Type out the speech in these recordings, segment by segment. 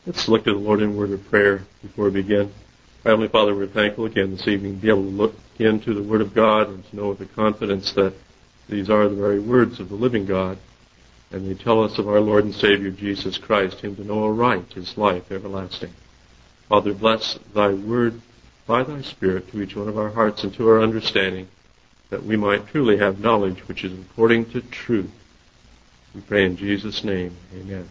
Let's look to the Lord in a word of prayer before we begin. Heavenly Father, we're thankful again this evening to be able to look into the Word of God and to know with the confidence that these are the very words of the living God, and they tell us of our Lord and Savior Jesus Christ, Him to know aright, His life everlasting. Father, bless Thy Word by Thy Spirit to each one of our hearts and to our understanding, that we might truly have knowledge which is according to truth. We pray in Jesus' name. Amen.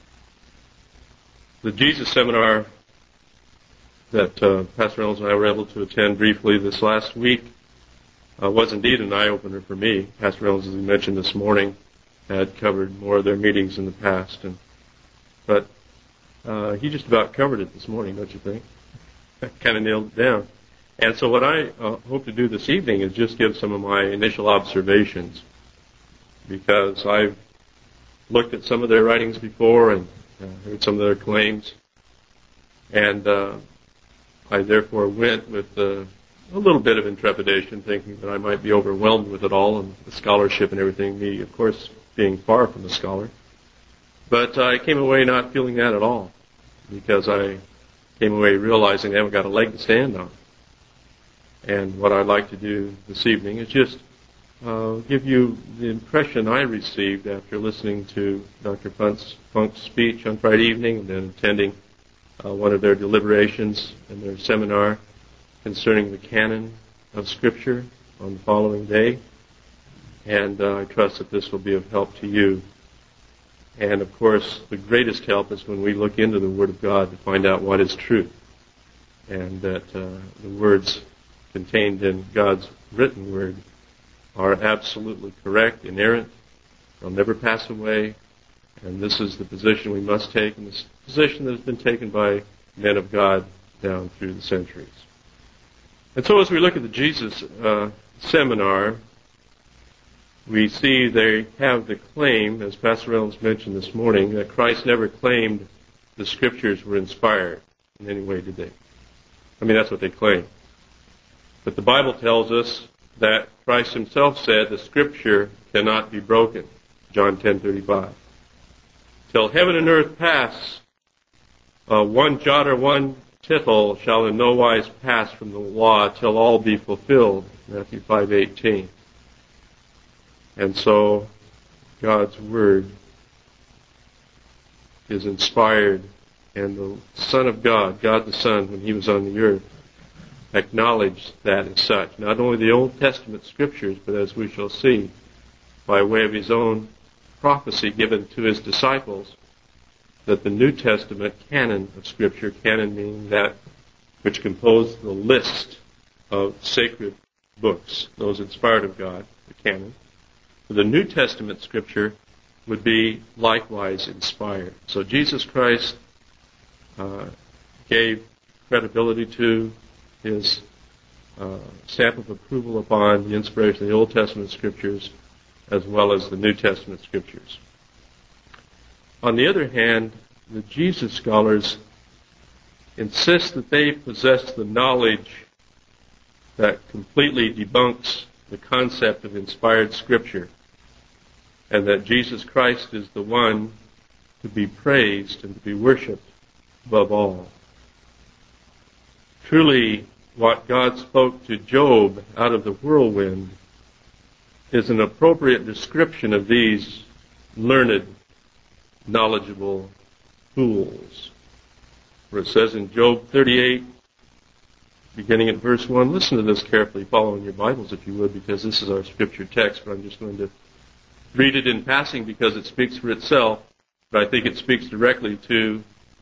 The Jesus Seminar that Pastor Reynolds and I were able to attend briefly this last week was indeed an eye-opener for me. Pastor Reynolds, as he mentioned this morning, had covered more of their meetings in the past, but he just about covered it this morning, don't you think? Kind of nailed it down. And so what I hope to do this evening is just give some of my initial observations, because I've looked at some of their writings before and heard some of their claims, and I therefore went with a little bit of intrepidation, thinking that I might be overwhelmed with it all and the scholarship and everything, me, of course, being far from a scholar. But I came away not feeling that at all, because I came away realizing they haven't got a leg to stand on. And what I'd like to do this evening is just give you the impression I received after listening to Dr. Funk's speech on Friday evening and then attending one of their deliberations in their seminar concerning the canon of Scripture on the following day. And I trust that this will be of help to you. And of course, the greatest help is when we look into the Word of God to find out what is truth, and that the words contained in God's written Word are absolutely correct, inerrant, they'll never pass away, and this is the position we must take, and this position that has been taken by men of God down through the centuries. And so as we look at the Jesus Seminar, we see they have the claim, as Pastor Reynolds mentioned this morning, that Christ never claimed the Scriptures were inspired in any way, did they? I mean, that's what they claim. But the Bible tells us that Christ Himself said the Scripture cannot be broken. John 10:35. Till heaven and earth pass, one jot or one tittle shall in no wise pass from the law till all be fulfilled. Matthew 5:18. And so God's Word is inspired, and the Son of God, God the Son, when He was on the earth, acknowledged that as such. Not only the Old Testament Scriptures, but as we shall see, by way of His own prophecy given to His disciples, that the New Testament canon of Scripture, canon meaning that which composed the list of sacred books, those inspired of God, the canon, the New Testament Scripture would be likewise inspired. So Jesus Christ gave credibility to His stamp of approval upon the inspiration of the Old Testament Scriptures as well as the New Testament Scriptures. On the other hand, the Jesus scholars insist that they possess the knowledge that completely debunks the concept of inspired Scripture, and that Jesus Christ is the one to be praised and to be worshipped above all. Truly, what God spoke to Job out of the whirlwind is an appropriate description of these learned, knowledgeable fools. Where it says in Job 38, beginning at verse 1, listen to this carefully, follow in your Bibles if you would, because this is our Scripture text, but I'm just going to read it in passing because it speaks for itself, but I think it speaks directly to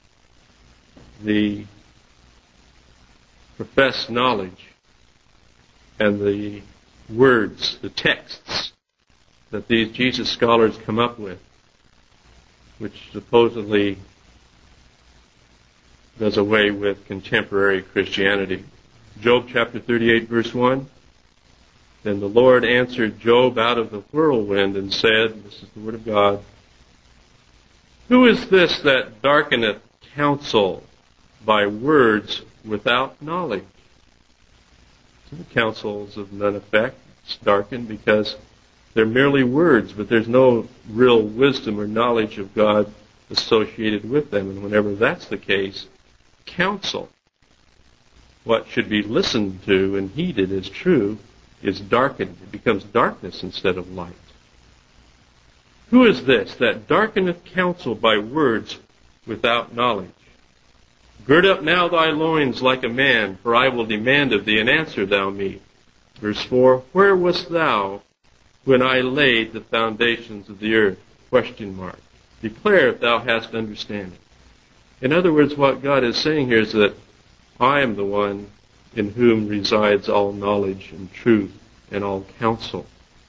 the professed knowledge and the words, the texts that these Jesus scholars come up with, which supposedly does away with contemporary Christianity. Job chapter 38, verse 1. Then the Lord answered Job out of the whirlwind and said, this is the word of God, who is this that darkeneth counsel by words without knowledge? So the counsels of none effect. It's darkened because they're merely words, but there's no real wisdom or knowledge of God associated with them. And whenever that's the case, counsel, what should be listened to and heeded as true, is darkened. It becomes darkness instead of light. Who is this that darkeneth counsel by words without knowledge? Gird up now thy loins like a man, for I will demand of thee, and answer thou me. Verse 4, where wast thou when I laid the foundations of the earth? Question mark. Declare if thou hast understanding. In other words, what God is saying here is that I am the one in whom resides all knowledge and truth and all counsel.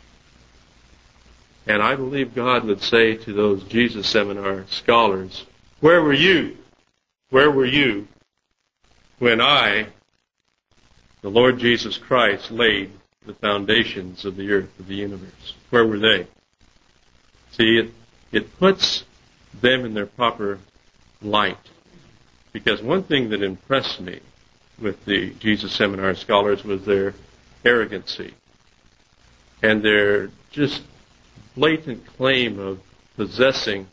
And I believe God would say to those Jesus Seminar scholars, where were you? Where were you when I, the Lord Jesus Christ, laid the foundations of the earth, of the universe? Where were they? See, it puts them in their proper light. Because one thing that impressed me with the Jesus Seminar scholars was their arrogancy and their just blatant claim of possessing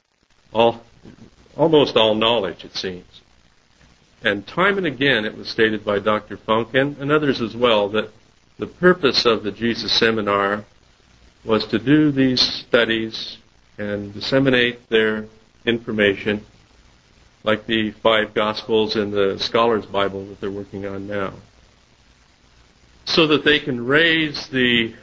almost all knowledge, it seems. And time and again it was stated by Dr. Funk and others as well that the purpose of the Jesus Seminar was to do these studies and disseminate their information like the 5 Gospels and the Scholars Bible that they're working on now, so that they can raise the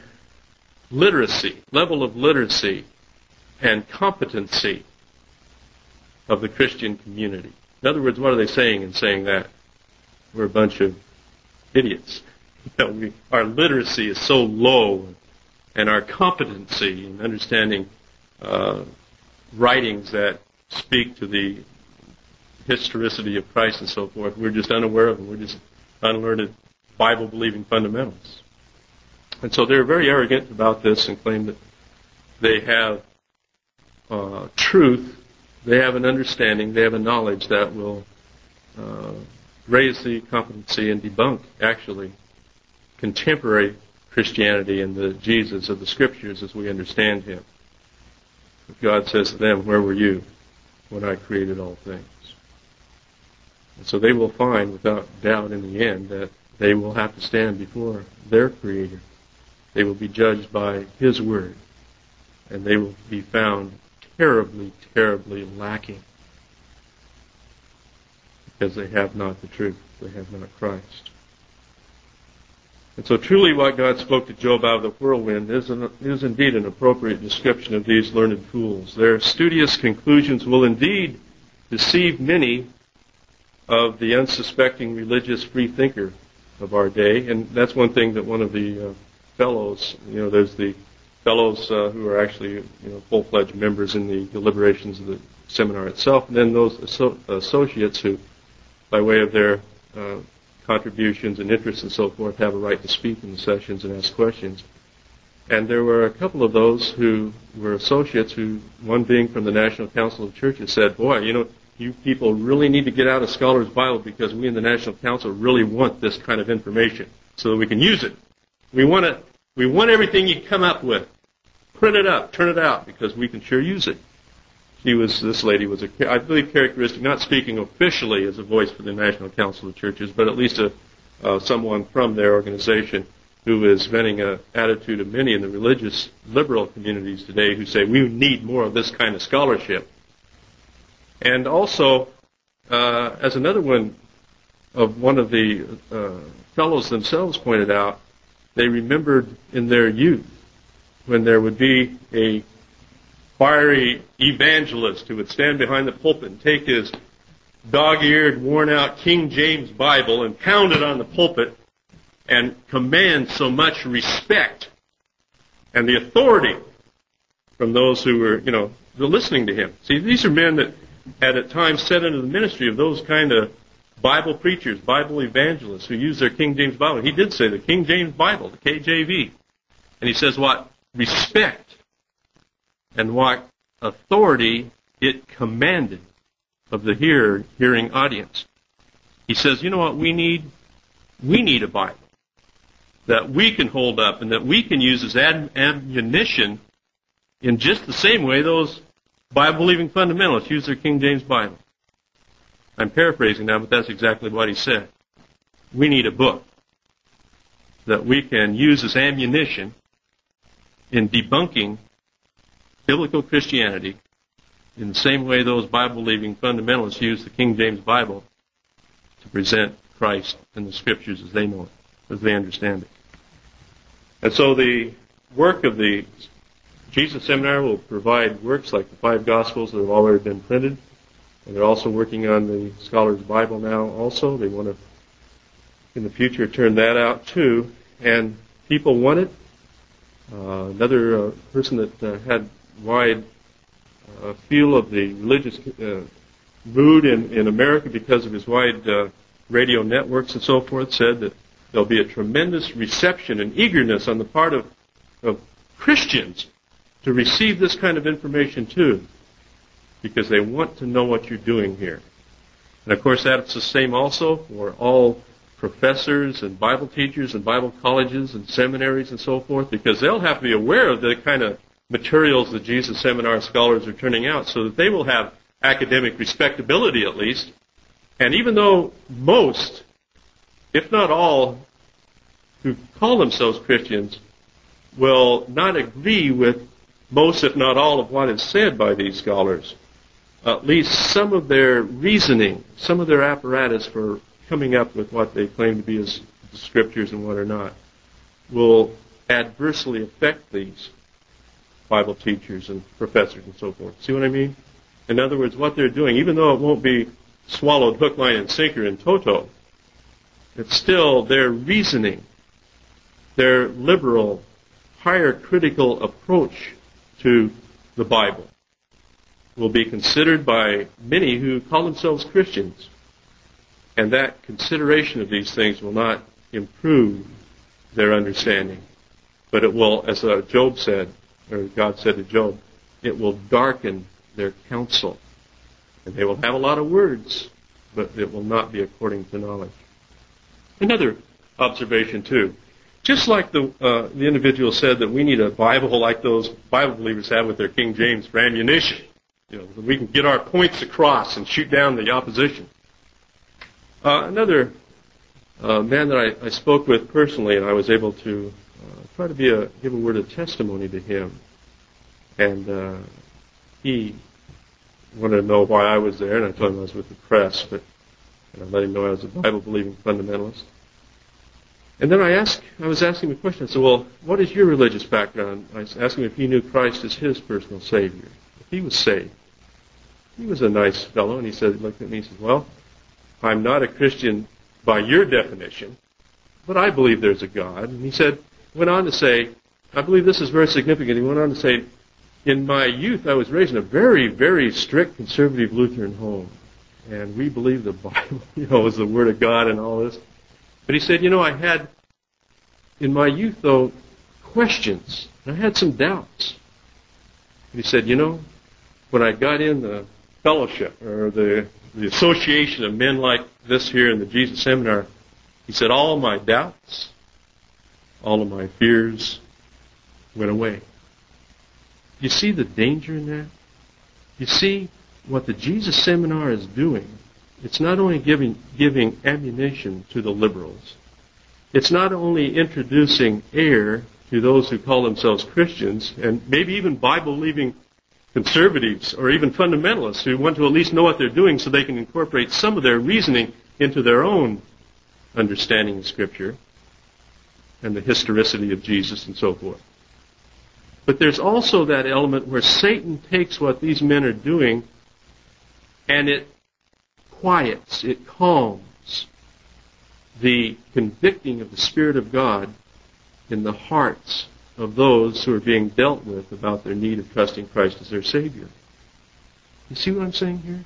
level of literacy and competency of the Christian community. In other words, what are they saying in saying that? We're a bunch of idiots. Our literacy is so low, and our competency in understanding writings that speak to the historicity of Christ and so forth, we're just unaware of them. We're just unlearned Bible-believing fundamentals. And so they're very arrogant about this and claim that they have truth, they have an understanding, they have a knowledge that will raise the competency and debunk, actually, contemporary Christianity and the Jesus of the Scriptures as we understand Him. God says to them, where were you when I created all things? And so they will find, without doubt in the end, that they will have to stand before their Creator. They will be judged by His Word. And they will be found terribly, terribly lacking. Because they have not the truth. They have not Christ. And so truly what God spoke to Job out of the whirlwind is indeed an appropriate description of these learned fools. Their studious conclusions will indeed deceive many of the unsuspecting religious free thinker of our day. And that's one thing that one of the fellows, there's the fellows who are actually full-fledged members in the deliberations of the seminar itself, and then those associates who, by way of their contributions and interests and so forth, have a right to speak in the sessions and ask questions. And there were a couple of those who were associates who, one being from the National Council of Churches, said, boy, you people really need to get out a Scholars Bible because we in the National Council really want this kind of information so that we can use it. We want everything you come up with. Print it up, turn it out, because we can sure use it. This lady was, I believe, characteristic, not speaking officially as a voice for the National Council of Churches, but at least someone from their organization who is venting an attitude of many in the religious liberal communities today who say we need more of this kind of scholarship. And also, as another one of the fellows themselves pointed out, they remembered in their youth when there would be a fiery evangelist who would stand behind the pulpit and take his dog-eared, worn-out King James Bible and pound it on the pulpit and command so much respect and the authority from those who were, listening to him. See, these are men that had at times set into the ministry of those kind of Bible preachers, Bible evangelists who use their King James Bible. He did say the King James Bible, the KJV. And he says what? Respect and what authority it commanded of the hearing audience. He says, you know what we need? We need a Bible that we can hold up and that we can use as ammunition in just the same way those Bible-believing fundamentalists use their King James Bible. I'm paraphrasing now, but that's exactly what he said. We need a book that we can use as ammunition in debunking biblical Christianity in the same way those Bible-believing fundamentalists use the King James Bible to present Christ and the Scriptures as they know it, as they understand it. And so the work of the Jesus Seminar will provide works like the 5 Gospels that have already been printed. And they're also working on the Scholar's Bible now also. They want to, in the future, turn that out too. And people want it. Another person that had wide feel of the religious mood in America because of his wide radio networks and so forth said that there'll be a tremendous reception and eagerness on the part of Christians to receive this kind of information too, because they want to know what you're doing here. And of course that's the same also for all professors and Bible teachers and Bible colleges and seminaries and so forth, because they'll have to be aware of the kind of materials that Jesus Seminar scholars are turning out so that they will have academic respectability at least. And even though most, if not all, who call themselves Christians will not agree with most, if not all, of what is said by these scholars, at least some of their reasoning, some of their apparatus for coming up with what they claim to be as the Scriptures and what are not, will adversely affect these Bible teachers and professors and so forth. See what I mean? In other words, what they're doing, even though it won't be swallowed hook, line, and sinker in toto, it's still their reasoning, their liberal, higher critical approach to the Bible will be considered by many who call themselves Christians. And that consideration of these things will not improve their understanding. But it will, as Job said, or God said to Job, it will darken their counsel. And they will have a lot of words, but it will not be according to knowledge. Another observation, too. Just like the individual said that we need a Bible like those Bible believers have with their King James for ammunition. That we can get our points across and shoot down the opposition. Another man that I spoke with personally, and I was able to try to give a word of testimony to him. And he wanted to know why I was there, and I told him I was with the press, and I let him know I was a Bible-believing fundamentalist. And then I was asking him a question. I said, well, what is your religious background? I was asking him if he knew Christ as his personal Savior, if he was saved. He was a nice fellow, and he looked at me and said, well, I'm not a Christian by your definition, but I believe there's a God. And he went on to say, I believe this is very significant. He went on to say, in my youth, I was raised in a very, very strict conservative Lutheran home. And we believe the Bible, is the Word of God and all this. But he said, I had, in my youth, though, questions. I had some doubts. And he said, when I got in the fellowship, or the association of men like this here in the Jesus Seminar, he said, all my doubts, all of my fears went away. You see the danger in that? You see what the Jesus Seminar is doing? It's not only giving ammunition to the liberals. It's not only introducing air to those who call themselves Christians, and maybe even Bible-believing conservatives or even fundamentalists who want to at least know what they're doing so they can incorporate some of their reasoning into their own understanding of Scripture and the historicity of Jesus and so forth. But there's also that element where Satan takes what these men are doing and it quiets, it calms the convicting of the Spirit of God in the hearts of those who are being dealt with about their need of trusting Christ as their Savior. You see what I'm saying here?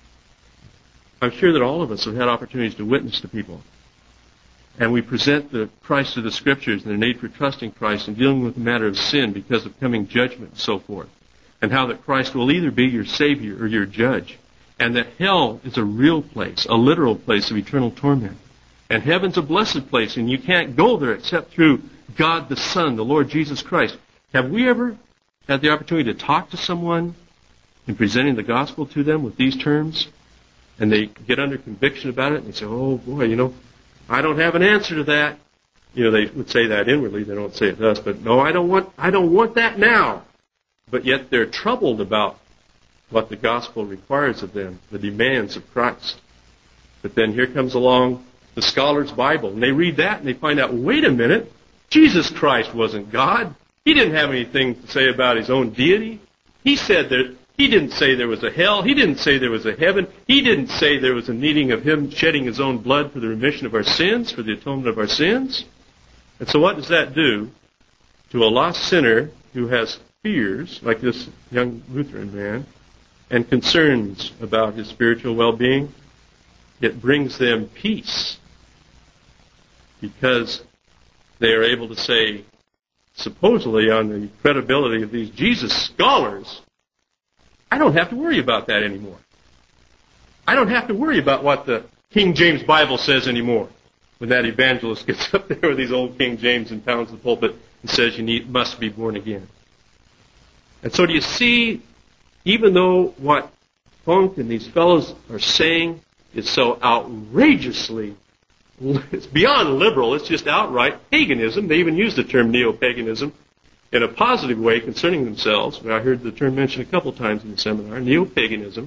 I'm sure that all of us have had opportunities to witness to people. And we present the Christ of the Scriptures and the need for trusting Christ and dealing with the matter of sin because of coming judgment and so forth. And how that Christ will either be your Savior or your judge. And that hell is a real place, a literal place of eternal torment. And heaven's a blessed place, and you can't go there except through God the Son, the Lord Jesus Christ. Have we ever had the opportunity to talk to someone in presenting the gospel to them with these terms, and they get under conviction about it, and they say, oh boy, I don't have an answer to that. They would say that inwardly, they don't say it to us, but no, I don't want that now. But yet they're troubled about what the gospel requires of them, the demands of Christ. But then here comes along the scholar's Bible, and they read that and they find out, wait a minute, Jesus Christ wasn't God. He didn't have anything to say about his own deity. He said that he didn't say there was a hell. He didn't say there was a heaven. He didn't say there was a needing of him shedding his own blood for the remission of our sins, for the atonement of our sins. And so what does that do to a lost sinner who has fears, like this young Lutheran man, and concerns about his spiritual well-being? It brings them peace, because they are able to say, supposedly on the credibility of these Jesus scholars, I don't have to worry about that anymore. I don't have to worry about what the King James Bible says anymore. When that evangelist gets up there with these old King James and pounds the pulpit and says must be born again. And so do you see, even though what Funk and these fellows are saying is so outrageously, it's beyond liberal, it's just outright paganism. They even use the term neo-paganism in a positive way concerning themselves. I heard the term mentioned a couple times in the seminar, neo-paganism,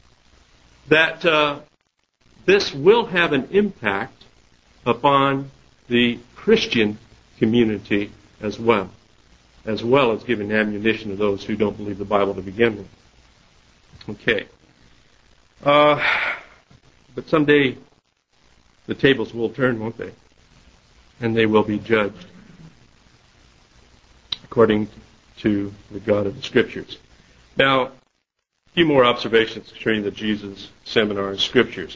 that this will have an impact upon the Christian community as well as giving ammunition to those who don't believe the Bible to begin with. Okay. But someday the tables will turn, won't they? And they will be judged according to the God of the Scriptures. Now, a few more observations concerning the Jesus Seminar Scriptures.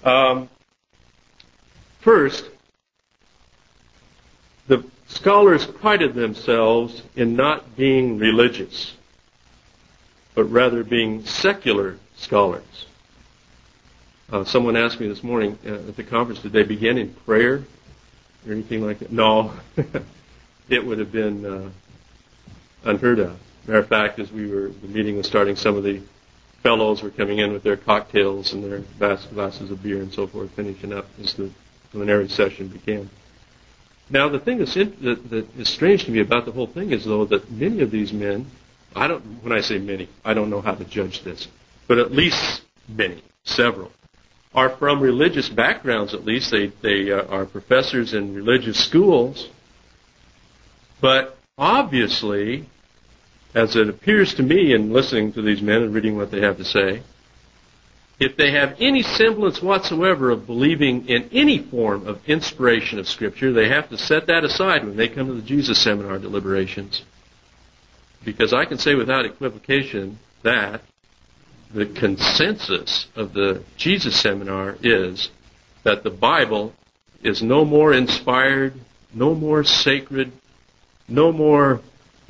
First, the scholars prided themselves in not being religious, but rather being secular scholars. Someone asked me this morning at the conference, did they begin in prayer or anything like that? No. It would have been unheard of. Matter of fact, as the meeting was starting, some of the fellows were coming in with their cocktails and their glasses of beer and so forth, finishing up as the preliminary session began. Now, the thing that is strange to me about the whole thing is, though, that many of these men, when I say many, I don't know how to judge this, but at least many, several, are from religious backgrounds. At least they are professors in religious schools. But obviously, as it appears to me in listening to these men and reading what they have to say, if they have any semblance whatsoever of believing in any form of inspiration of Scripture, they have to set that aside when they come to the Jesus Seminar deliberations. Because I can say without equivocation that the consensus of the Jesus Seminar is that the Bible is no more inspired, no more sacred, no more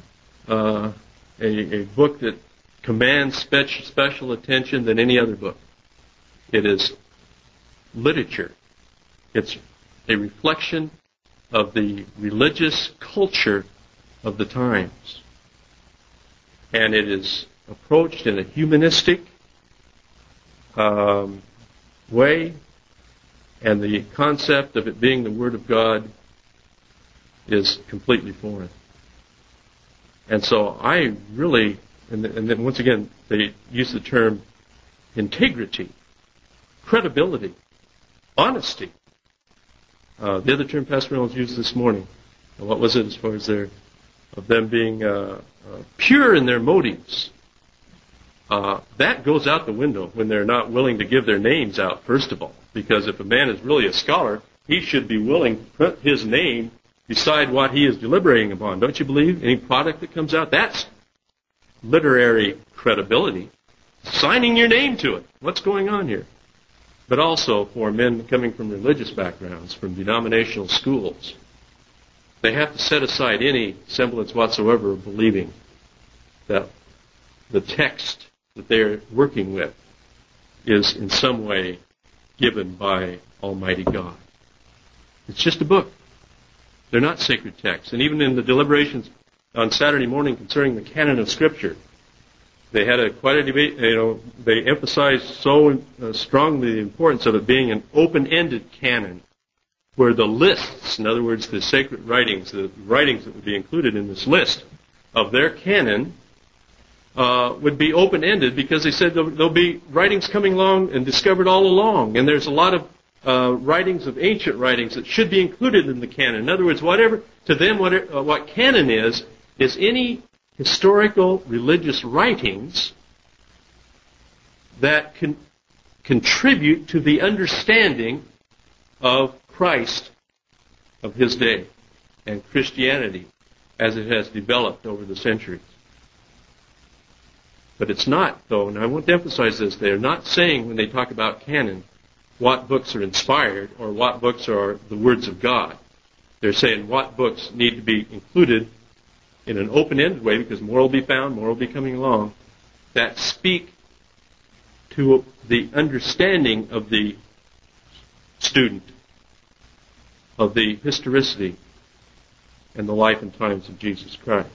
a book that commands special attention than any other book. It is literature. It's a reflection of the religious culture of the times. And it is approached in a humanistic way, and the concept of it being the Word of God is completely foreign. And so I really, and then once again, they use the term integrity, credibility, honesty. The other term Pastor Reynolds used this morning, what was it as far as of them being pure in their motives? That goes out the window when they're not willing to give their names out, first of all. Because if a man is really a scholar, he should be willing to put his name beside what he is deliberating upon. Don't you believe? Any product that comes out, that's literary credibility. Signing your name to it. What's going on here? But also for men coming from religious backgrounds, from denominational schools, they have to set aside any semblance whatsoever of believing that the text that they're working with is in some way given by Almighty God. It's just a book. They're not sacred texts. And even in the deliberations on Saturday morning concerning the canon of Scripture, They had quite a debate. They emphasized so strongly the importance of it being an open-ended canon, where the lists, in other words, the sacred writings, the writings that would be included in this list of their canon, would be open-ended, because they said there'll be writings coming along and discovered all along, and there's a lot of writings of ancient writings that should be included in the canon. In other words, whatever to them, what canon is any historical religious writings that can contribute to the understanding of Christ of his day and Christianity as it has developed over the centuries. But it's not, though, and I want to emphasize this, they're not saying when they talk about canon what books are inspired or what books are the words of God. They're saying what books need to be included in an open-ended way, because more will be found, more will be coming along, that speak to the understanding of the student, of the historicity and the life and times of Jesus Christ.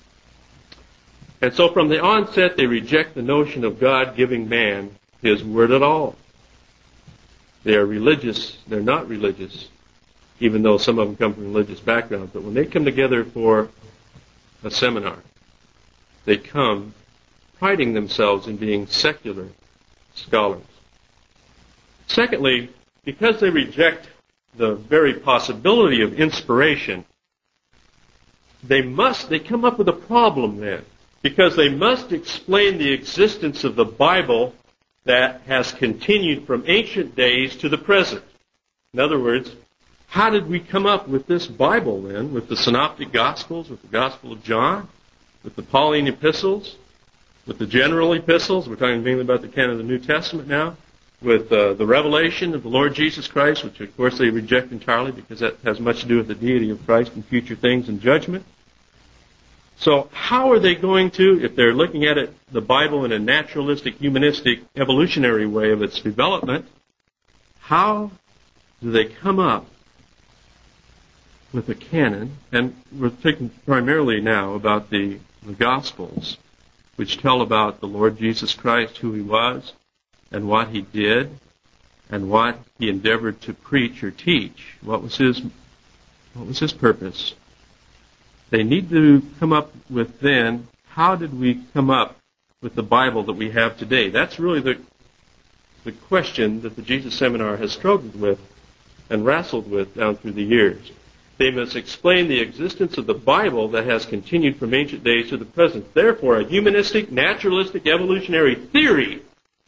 And so from the onset, they reject the notion of God giving man his word at all. They are religious. They're not religious, even though some of them come from religious backgrounds. But when they come together for a seminar, they come priding themselves in being secular scholars. Secondly, because they reject the very possibility of inspiration, they come up with a problem then, because they must explain the existence of the Bible that has continued from ancient days to the present. In other words, how did we come up with this Bible then, with the Synoptic Gospels, with the Gospel of John, with the Pauline epistles, with the general epistles? We're talking mainly about the canon of the New Testament now, with the revelation of the Lord Jesus Christ, which of course they reject entirely because that has much to do with the deity of Christ and future things and judgment. So how are they going to, if they're looking at it, the Bible in a naturalistic, humanistic, evolutionary way of its development, how do they come up with a canon? And we're thinking primarily now about the Gospels, which tell about the Lord Jesus Christ, who he was, and what he did, and what he endeavored to preach or teach. What was his purpose? They need to come up with then, how did we come up with the Bible that we have today? That's really the question that the Jesus Seminar has struggled with and wrestled with down through the years. They must explain the existence of the Bible that has continued from ancient days to the present. Therefore, a humanistic, naturalistic, evolutionary theory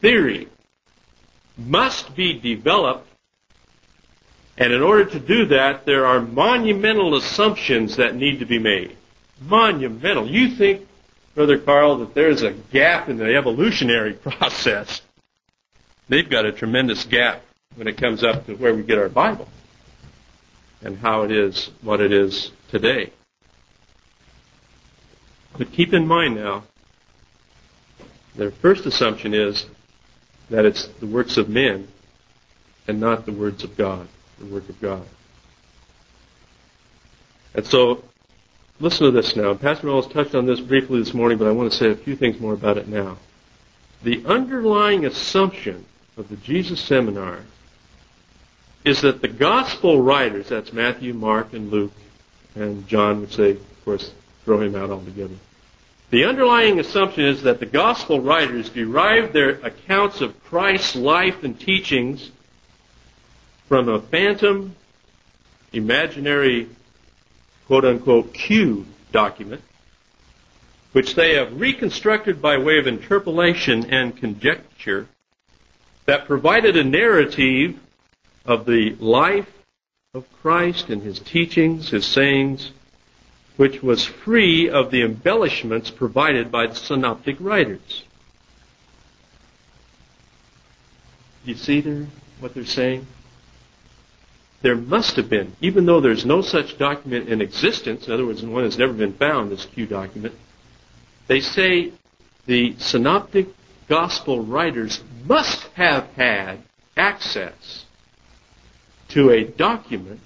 must be developed. And in order to do that, there are monumental assumptions that need to be made. Monumental. You think, Brother Carl, that there's a gap in the evolutionary process. They've got a tremendous gap when it comes up to where we get our Bible and how it is, what it is today. But keep in mind now, their first assumption is that it's the works of men and not the words of God. The work of God. And so, listen to this now. Pastor Mills touched on this briefly this morning, but I want to say a few things more about it now. The underlying assumption of the Jesus Seminar is that the gospel writers, that's Matthew, Mark, and Luke, and John, which they, of course, throw him out altogether. The underlying assumption is that the gospel writers derived their accounts of Christ's life and teachings from a phantom, imaginary, quote-unquote, Q document, which they have reconstructed by way of interpolation and conjecture that provided a narrative of the life of Christ and his teachings, his sayings, which was free of the embellishments provided by the synoptic writers. You see what they're saying? There must have been, even though there's no such document in existence, in other words, one has never been found, this Q document, they say the synoptic gospel writers must have had access to a document,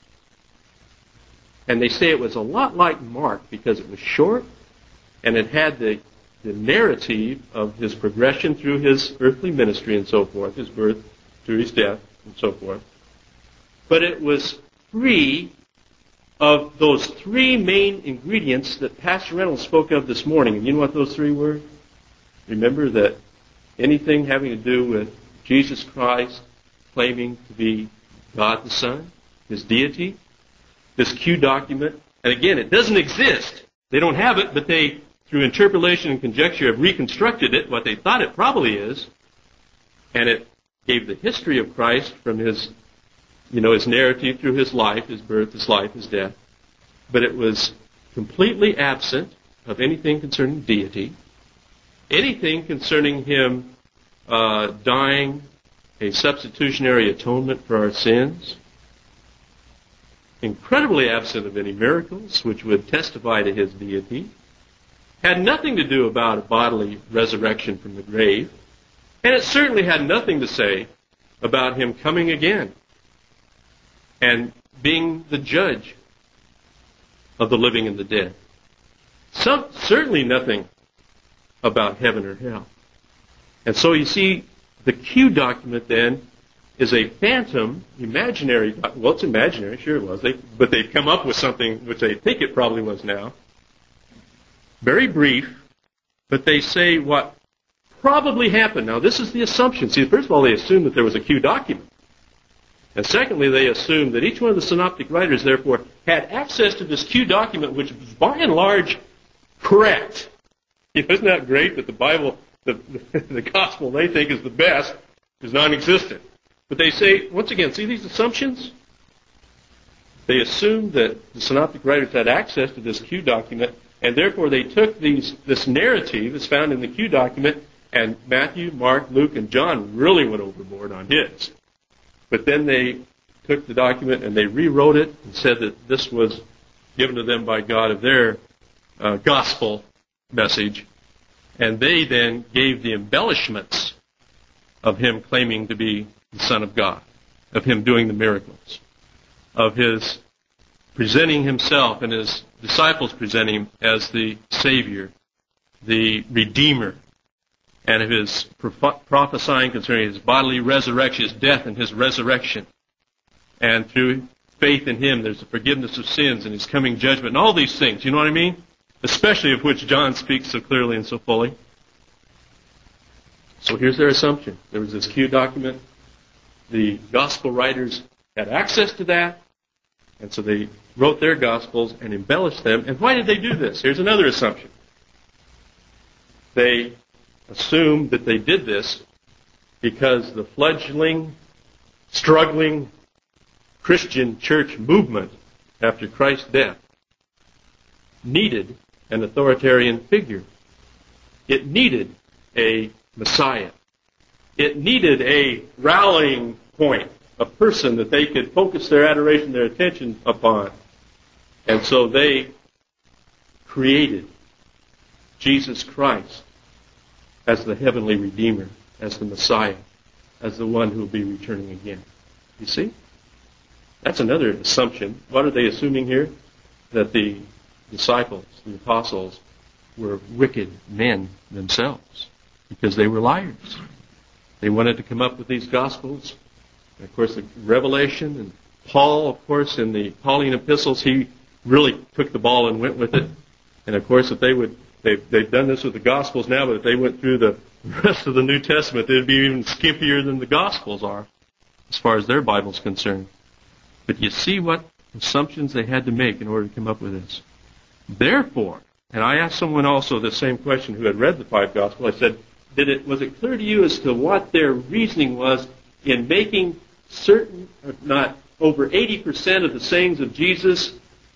and they say it was a lot like Mark because it was short and it had the the narrative of his progression through his earthly ministry and so forth, his birth through his death and so forth. But it was free of those three main ingredients that Pastor Reynolds spoke of this morning. And you know what those three were? Remember that anything having to do with Jesus Christ claiming to be God the Son, his deity, this Q document, and again, it doesn't exist. They don't have it, but they, through interpolation and conjecture, have reconstructed it, what they thought it probably is, and it gave the history of Christ from his narrative through his life, his birth, his life, his death. But it was completely absent of anything concerning deity, anything concerning him dying a substitutionary atonement for our sins, incredibly absent of any miracles which would testify to his deity, had nothing to do about a bodily resurrection from the grave, and it certainly had nothing to say about him coming again and being the judge of the living and the dead. Certainly nothing about heaven or hell. And so you see, the Q document then is a phantom, imaginary, well, it's imaginary, sure it was, but they've come up with something which they think it probably was now. Very brief, but they say what probably happened. Now, this is the assumption. See, first of all, they assume that there was a Q document. And secondly, they assume that each one of the synoptic writers, therefore, had access to this Q document, which was by and large correct. Isn't that great that the Bible, the gospel they think is the best, is non-existent? But they say, once again, see these assumptions? They assume that the synoptic writers had access to this Q document, and therefore they took this narrative that's found in the Q document, and Matthew, Mark, Luke, and John really went overboard on his. But then they took the document and they rewrote it and said that this was given to them by God of their gospel message. And they then gave the embellishments of him claiming to be the Son of God, of him doing the miracles, of his presenting himself and his disciples presenting him as the Savior, the Redeemer, and of his prophesying concerning his bodily resurrection, his death and his resurrection. And through faith in him, there's the forgiveness of sins and his coming judgment and all these things. You know what I mean? Especially of which John speaks so clearly and so fully. So here's their assumption. There was this Q document. The gospel writers had access to that. And so they wrote their gospels and embellished them. And why did they do this? Here's another assumption. They assumed that they did this because the fledgling, struggling Christian church movement after Christ's death needed an authoritarian figure. It needed a Messiah. It needed a rallying point, a person that they could focus their adoration, their attention upon. And so they created Jesus Christ as the heavenly Redeemer, as the Messiah, as the one who will be returning again. You see? That's another assumption. What are they assuming here? That the disciples, the apostles, were wicked men themselves because they were liars. They wanted to come up with these Gospels. And of course, the Revelation, and Paul, of course, in the Pauline epistles, he really took the ball and went with it. And of course, if they've done this with the Gospels now, but if they went through the rest of the New Testament, they'd be even skimpier than the Gospels are, as far as their Bible's concerned. But you see what assumptions they had to make in order to come up with this. Therefore, and I asked someone also the same question who had read the five Gospels, I said, was it clear to you as to what their reasoning was in making certain, if not over 80% of the sayings of Jesus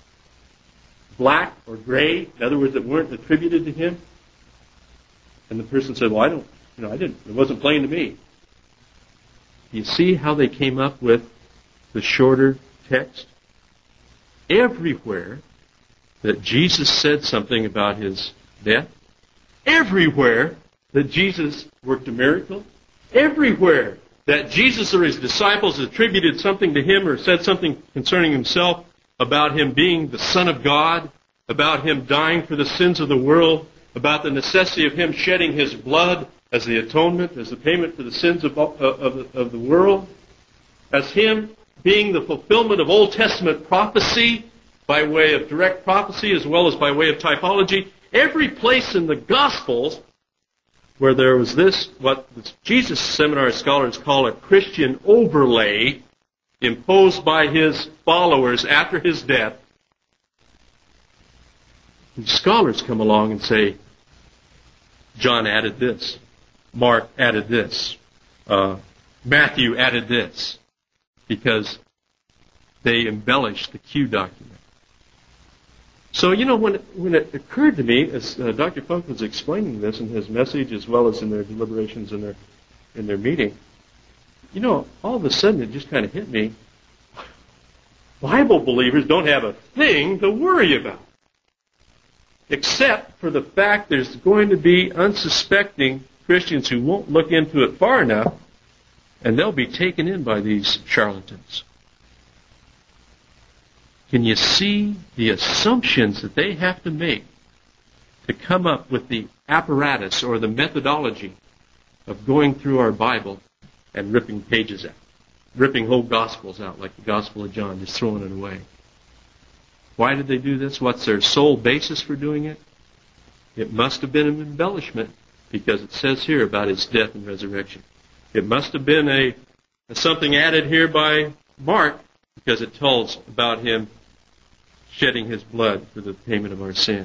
black or gray, in other words, that weren't attributed to him? And the person said, well, I didn't, it wasn't plain to me. You see how they came up with the shorter text? Everywhere that Jesus said something about his death, everywhere that Jesus worked a miracle, everywhere that Jesus or his disciples attributed something to him or said something concerning himself about him being the Son of God, about him dying for the sins of the world, about the necessity of Him shedding His blood as the atonement, as the payment for the sins of the world, as Him being the fulfillment of Old Testament prophecy by way of direct prophecy as well as by way of typology. Every place in the Gospels where there was this, what the Jesus Seminar scholars call a Christian overlay imposed by His followers after His death, and scholars come along and say, John added this, Mark added this, Matthew added this, because they embellished the Q document. So, when it occurred to me, as Dr. Funk was explaining this in his message as well as in their deliberations in their meeting, all of a sudden it just kind of hit me. Bible believers don't have a thing to worry about, except for the fact there's going to be unsuspecting Christians who won't look into it far enough, and they'll be taken in by these charlatans. Can you see the assumptions that they have to make to come up with the apparatus or the methodology of going through our Bible and ripping pages out, ripping whole Gospels out like the Gospel of John, just throwing it away? Why did they do this? What's their sole basis for doing it? It must have been an embellishment, because it says here about His death and resurrection. It must have been something added here by Mark, because it tells about Him shedding His blood for the payment of our sins.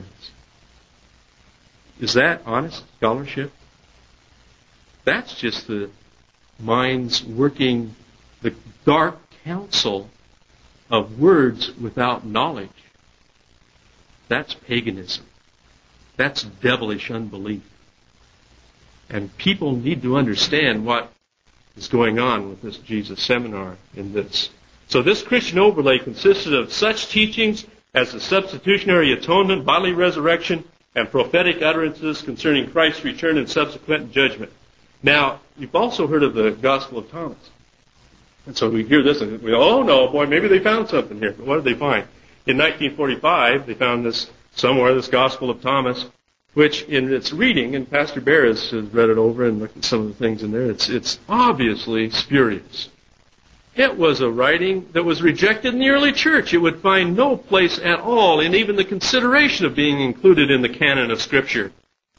Is that honest scholarship? That's just the minds working the dark counsel of words without knowledge. That's paganism. That's devilish unbelief. And people need to understand what is going on with this Jesus Seminar in this. So this Christian overlay consisted of such teachings as the substitutionary atonement, bodily resurrection, and prophetic utterances concerning Christ's return and subsequent judgment. Now, you've also heard of the Gospel of Thomas. And so we hear this and we go, oh no, boy, maybe they found something here. But what did they find? In 1945, they found this somewhere, this Gospel of Thomas, which in its reading, and Pastor Barris has read it over and looked at some of the things in there, it's obviously spurious. It was a writing that was rejected in the early church. It would find no place at all in even the consideration of being included in the canon of Scripture.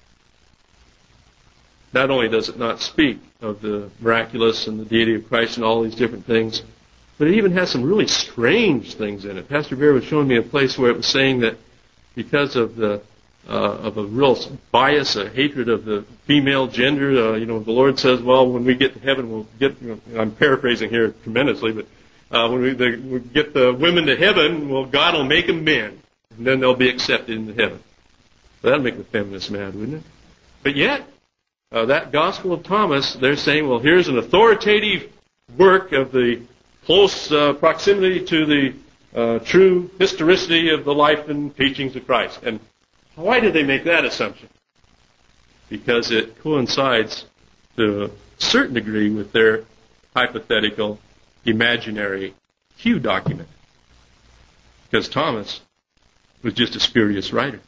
Not only does it not speak of the miraculous and the deity of Christ and all these different things, but it even has some really strange things in it. Pastor Bear was showing me a place where it was saying that because of a real bias, a hatred of the female gender, the Lord says, well, when we get to heaven, we'll get, I'm paraphrasing here tremendously, but when we get the women to heaven, well, God will make them men, and then they'll be accepted into heaven. Well, that'll make the feminists mad, wouldn't it? But yet, that Gospel of Thomas, they're saying, well, here's an authoritative work of the close proximity to the true historicity of the life and teachings of Christ. And why did they make that assumption? Because it coincides to a certain degree with their hypothetical, imaginary Q document. Because Thomas was just a spurious writer,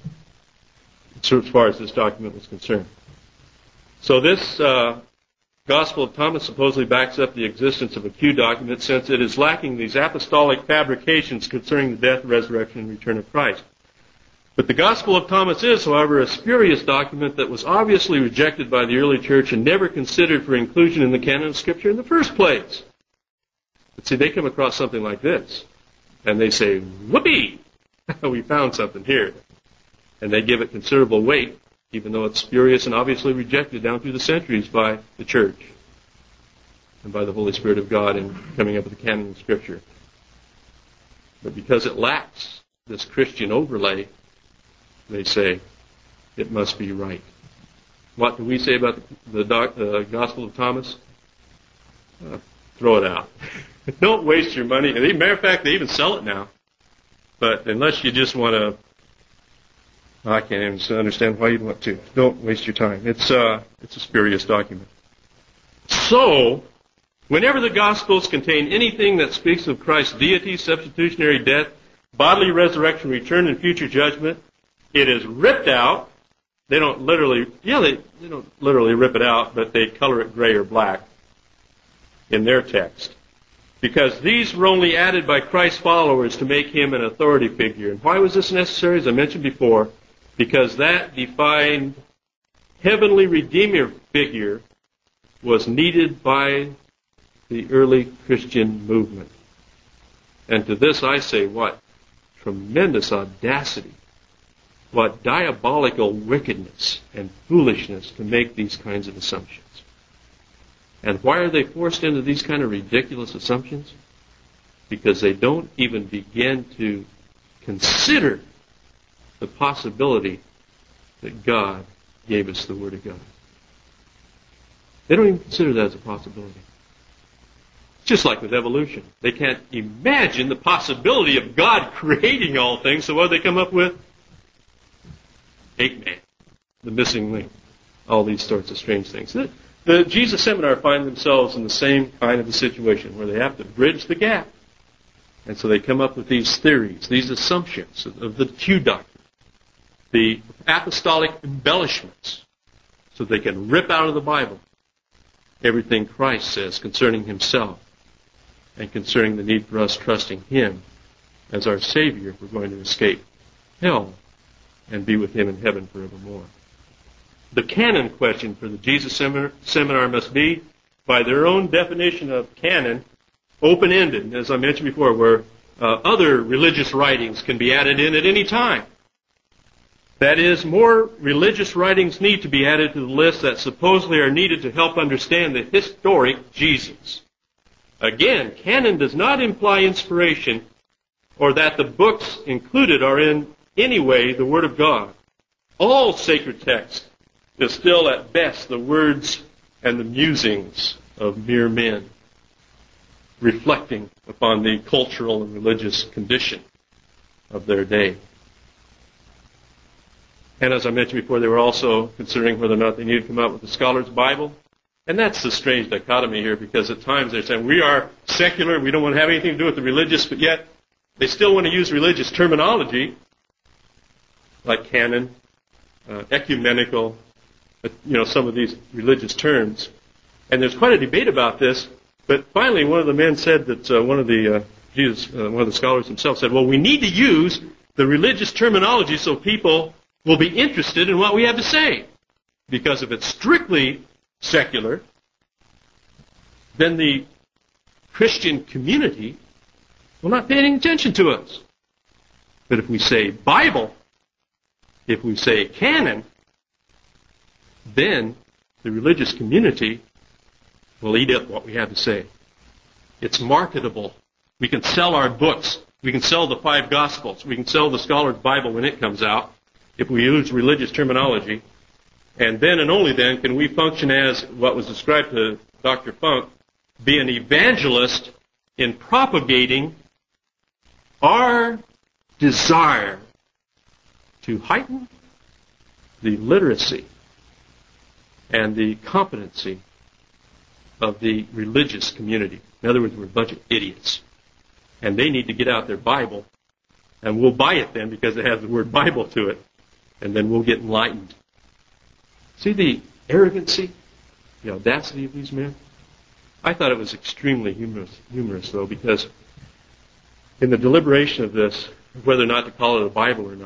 as far as this document was concerned. So this Gospel of Thomas supposedly backs up the existence of a Q document, since it is lacking these apostolic fabrications concerning the death, resurrection, and return of Christ. But the Gospel of Thomas is, however, a spurious document that was obviously rejected by the early church and never considered for inclusion in the canon of Scripture in the first place. But see, they come across something like this, and they say, whoopee! We found something here. And they give it considerable weight, even though it's spurious and obviously rejected down through the centuries by the church and by the Holy Spirit of God in coming up with the canon of Scripture. But because it lacks this Christian overlay, they say it must be right. What do we say about the Gospel of Thomas? Throw it out. Don't waste your money. As a matter of fact, they even sell it now. But unless you just want to, I can't even understand why you'd want to. Don't waste your time. It's a spurious document. So, whenever the Gospels contain anything that speaks of Christ's deity, substitutionary death, bodily resurrection, return, and future judgment, it is ripped out They don't literally, they don't literally rip it out, but they color it gray or black in their text. Because these were only added by Christ's followers to make him an authority figure. And why was this necessary? As I mentioned before, because that defined heavenly Redeemer figure was needed by the early Christian movement. And to this I say, what tremendous audacity, what diabolical wickedness and foolishness to make these kinds of assumptions. And why are they forced into these kind of ridiculous assumptions? Because they don't even begin to consider the possibility that God gave us the Word of God. They don't even consider that as a possibility. Just like with evolution. They can't imagine the possibility of God creating all things, so what do they come up with? Ape-Man, the missing link, all these sorts of strange things. The Jesus Seminar find themselves in the same kind of a situation where they have to bridge the gap. And so they come up with these theories, these assumptions of the Q doctrine, the apostolic embellishments, so they can rip out of the Bible everything Christ says concerning himself and concerning the need for us trusting him as our Savior if we're going to escape hell and be with him in heaven forevermore. The canon question for the Jesus Seminar must be, by their own definition of canon, open-ended, as I mentioned before, where other religious writings can be added in at any time. That is, more religious writings need to be added to the list that supposedly are needed to help understand the historic Jesus. Again, canon does not imply inspiration or that the books included are in any way the Word of God. All sacred text is still at best the words and the musings of mere men, reflecting upon the cultural and religious condition of their day. And as I mentioned before, they were also considering whether or not they needed to come out with the Scholar's Bible. And that's the strange dichotomy here, because at times they're saying, we are secular, we don't want to have anything to do with the religious, but yet they still want to use religious terminology, like canon, ecumenical, some of these religious terms. And there's quite a debate about this, but finally one of the men said that one of the scholars himself said, well, we need to use the religious terminology so people will be interested in what we have to say. Because if it's strictly secular, then the Christian community will not pay any attention to us. But if we say Bible, if we say canon, then the religious community will eat up what we have to say. It's marketable. We can sell our books. We can sell the 5 Gospels. We can sell the Scholar's Bible when it comes out if we use religious terminology. And then and only then can we function as what was described to Dr. Funk, be an evangelist in propagating our desire to heighten the literacy and the competency of the religious community. In other words, we're a bunch of idiots. And they need to get out their Bible, and we'll buy it then because it has the word Bible to it, and then we'll get enlightened. See the arrogancy, the audacity of these men? I thought it was extremely humorous though, because in the deliberation of this, whether or not to call it a Bible or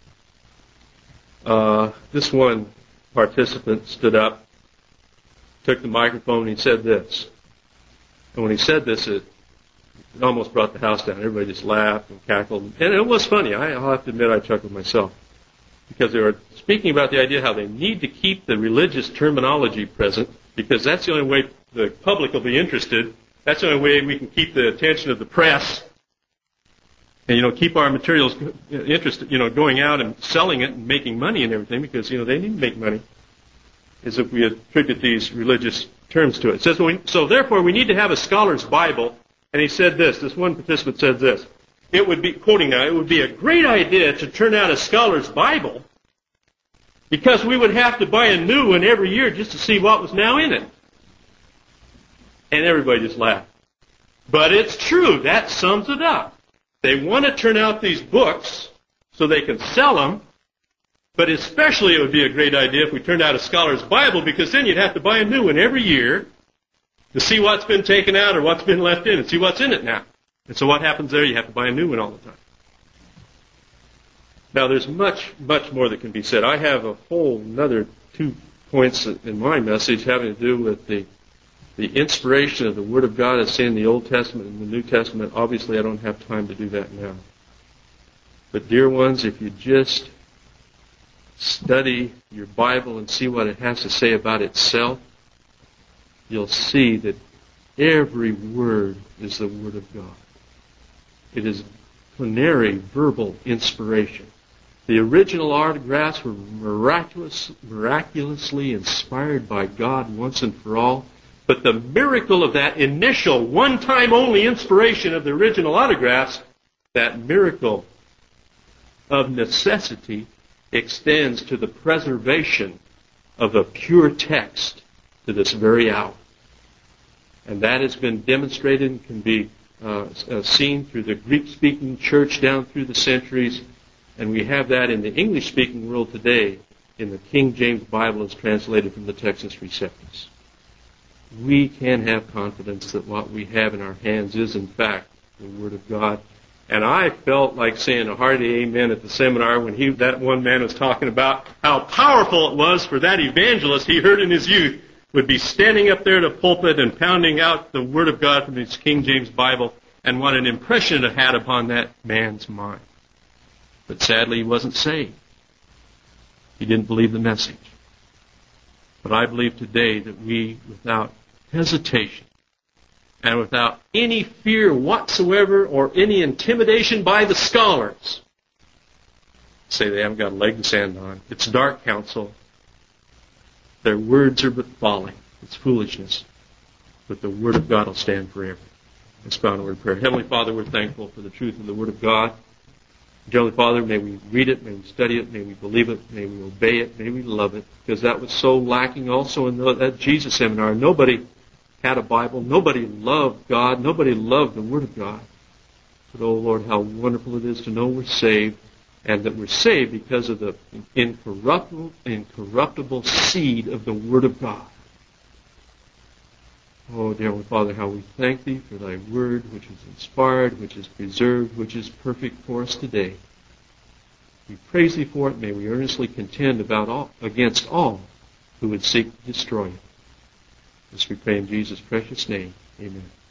not, this one participant stood up, took the microphone, and he said this. And when he said this, it almost brought the house down. Everybody just laughed and cackled. And it was funny. I'll have to admit I chuckled myself. Because they were speaking about the idea how they need to keep the religious terminology present, because that's the only way the public will be interested. That's the only way we can keep the attention of the press and, keep our materials interested, going out and selling it and making money and everything, because, they need to make money, is if we attribute these religious terms to it. It says, so therefore we need to have a Scholar's Bible. And he said this one participant said this, it would be, quoting now, it would be a great idea to turn out a Scholar's Bible because we would have to buy a new one every year just to see what was now in it. And everybody just laughed. But it's true. That sums it up. They want to turn out these books so they can sell them, But especially it would be a great idea if we turned out a scholar's Bible, because then you'd have to buy a new one every year to see what's been taken out or what's been left in and see what's in it now. And so what happens there? You have to buy a new one all the time. Now there's much, much more that can be said. I have a whole another 2 points in my message having to do with the inspiration of the Word of God as seen in the Old Testament and the New Testament. Obviously I don't have time to do that now. But dear ones, if you just study your Bible and see what it has to say about itself, you'll see that every word is the Word of God. It is plenary verbal inspiration. The original autographs were miraculously inspired by God once and for all. But the miracle of that initial one-time only inspiration of the original autographs, that miracle of necessity extends to the preservation of a pure text to this very hour. And that has been demonstrated and can be seen through the Greek-speaking church down through the centuries. And we have that in the English-speaking world today in the King James Bible as translated from the Textus Receptus. We can have confidence that what we have in our hands is, in fact, the Word of God. And I felt like saying a hearty amen at the seminar when that one man was talking about how powerful it was for that evangelist he heard in his youth would be standing up there at a pulpit and pounding out the Word of God from his King James Bible, and what an impression it had upon that man's mind. But sadly, he wasn't saved. He didn't believe the message. But I believe today that we, without hesitation, and without any fear whatsoever or any intimidation by the scholars, say they haven't got a leg to stand on. It's dark counsel. Their words are but folly. It's foolishness. But the Word of God will stand forever. Let's bow in a word of prayer. Heavenly Father, we're thankful for the truth of the Word of God. Heavenly Father, may we read it, may we study it, may we believe it, may we obey it, may we love it, because that was so lacking also in that Jesus seminar. Nobody had a Bible. Nobody loved God. Nobody loved the Word of God. But, oh Lord, how wonderful it is to know we're saved, and that we're saved because of the incorruptible seed of the Word of God. Oh, dear Heavenly Father, how we thank Thee for Thy Word, which is inspired, which is preserved, which is perfect for us today. We praise Thee for it. May we earnestly contend against all who would seek to destroy it. This we pray in Jesus' precious name. Amen.